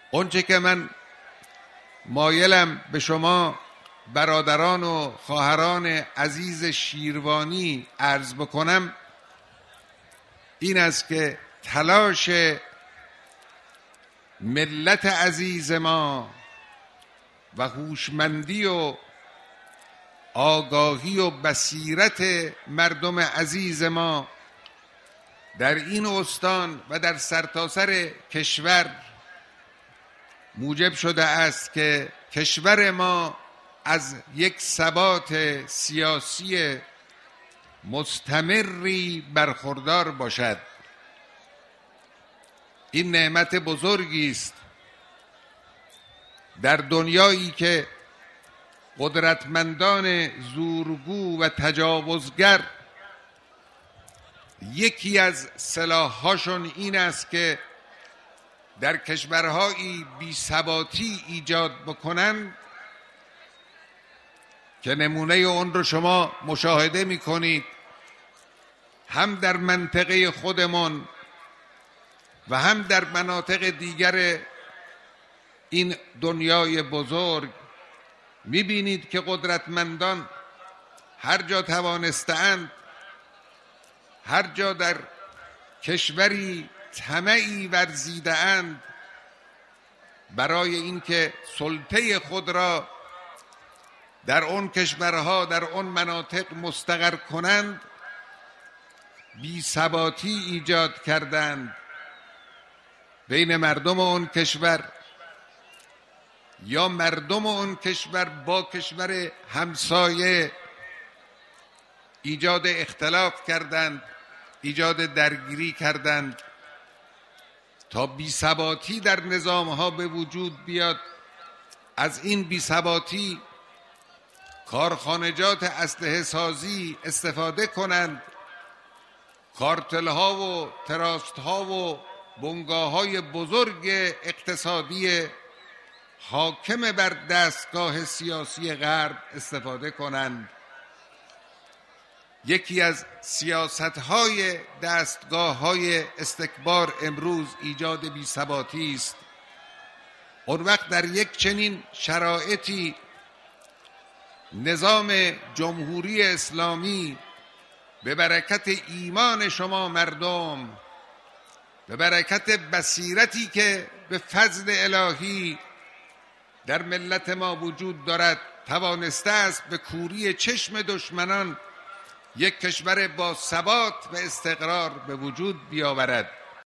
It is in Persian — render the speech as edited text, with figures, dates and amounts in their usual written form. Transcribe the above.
اونچه که من مایلم به شما برادران و خواهران عزیز شیروانی عرض بکنم این است که تلاش ملت عزیز ما و هوشمندی و آگاهی و بصیرت مردم عزیز ما در این استان و در سرتاسر کشور موجب شده است که کشور ما از یک ثبات سیاسی مستمری برخوردار باشد. این نعمت بزرگی است در دنیایی که قدرتمندان زورگو و تجاوزگر یکی از سلاح‌هاشون این است که در کشورهایی بی‌ثباتی ایجاد بکنند که نمونه اون رو شما مشاهده می‌کنید هم در منطقه خودمون و هم در مناطق دیگر این دنیای بزرگ. می‌بینید که قدرتمندان هر جا توانسته‌اند، هر جا در کشوری طمعی ورزیده‌اند برای اینکه سلطه خود را در اون کشورها، در اون مناطق مستقر کنند، بی‌ثباتی ایجاد کردند بین مردم اون کشور یا مردم اون کشور با کشور همسایه ایجاد اختلاف کردند، ایجاد درگیری کردند تا بی‌ثباتی در نظام‌ها به وجود بیاد. از این بی‌ثباتی کارخانجات اسلحه سازی استفاده کنند، کارتل‌ها و تراست‌ها و بنگاه‌های بزرگ اقتصادی حاکم بر دستگاه سیاسی غرب استفاده کنند. یکی از سیاست‌های دستگاه‌های استکبار امروز ایجاد بی‌ثباتی است. اون وقت در یک چنین شرایطی نظام جمهوری اسلامی به برکت ایمان شما مردم، به برکت بصیرتی که به فضل الهی در ملت ما وجود دارد، توانسته است به کوری چشم دشمنان یک کشور با ثبات و استقرار به وجود بیاورد.